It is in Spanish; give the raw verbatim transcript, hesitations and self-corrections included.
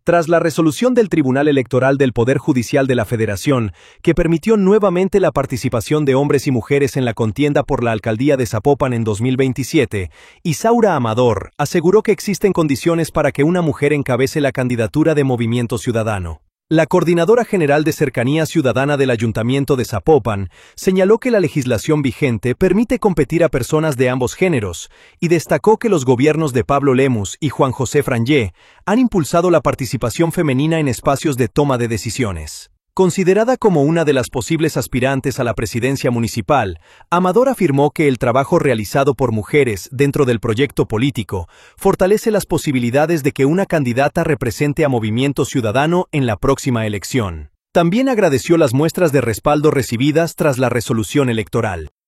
Tras la resolución del Tribunal Electoral del Poder Judicial de la Federación, que permitió nuevamente la participación de hombres y mujeres en la contienda por la alcaldía de Zapopan en dos mil veintisiete, Isaura Amador aseguró que existen condiciones para que una mujer encabece la candidatura de Movimiento Ciudadano. La Coordinadora General de Cercanía Ciudadana del Ayuntamiento de Zapopan señaló que la legislación vigente permite competir a personas de ambos géneros y destacó que los gobiernos de Pablo Lemus y Juan José Frangé han impulsado la participación femenina en espacios de toma de decisiones. Considerada como una de las posibles aspirantes a la presidencia municipal, Amador afirmó que el trabajo realizado por mujeres dentro del proyecto político fortalece las posibilidades de que una candidata represente a Movimiento Ciudadano en la próxima elección. También agradeció las muestras de respaldo recibidas tras la resolución electoral.